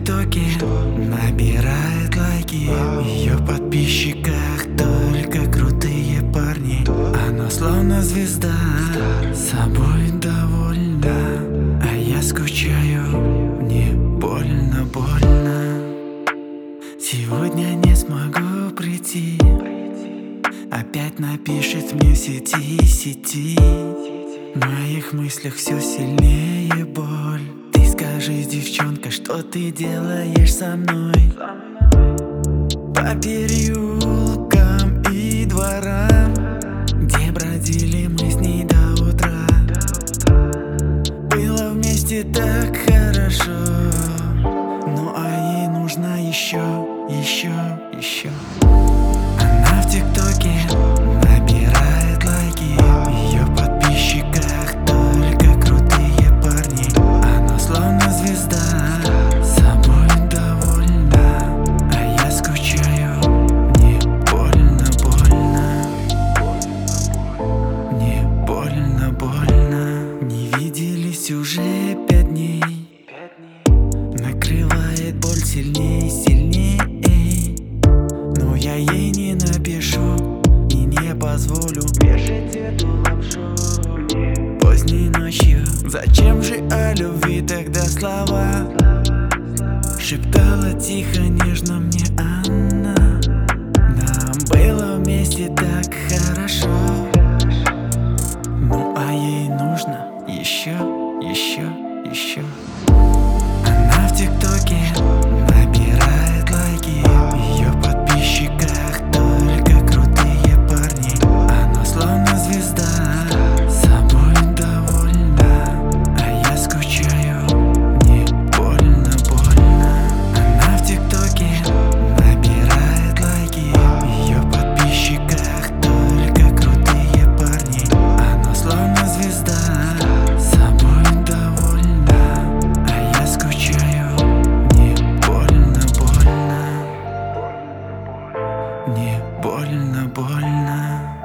ТикТоке набирает лайки. В ее подписчиках только крутые парни. Она словно звезда, собой довольна. А я скучаю, мне больно, больно. Сегодня не смогу прийти. Опять напишет мне в сети. В моих мыслях все сильнее боль. Ты скажи, девчонка, что ты делаешь со мной? По переулкам и дворам, где бродили мы с ней до утра. Было вместе так хорошо, ну а ей нужно еще. Она в ТикТоке набирает лайки. В ее подписчиках только крутые парни. Она словно звезда, собой довольна. А я скучаю, мне больно, больно. Мне больно, больно. Не виделись уже 5 дней. Накрывает боль сильней. Но я ей не напишу и не позволю вешать эту лапшу поздней ночью. Зачем же о любви тогда слова? Шептала тихо, нежно мне она. Нам было вместе так хорошо, ну а ей нужно еще. Она в ТикТоке набирает лайки. В ее подписчиках только крутые парни. Она словно звезда, собой довольна. А я скучаю, мне больно, больно. Она в ТикТоке набирает лайки. В ее подписчиках только крутые парни. Она словно звезда, собой довольна. А я скучаю, мне больно, больно. Мне больно, больно.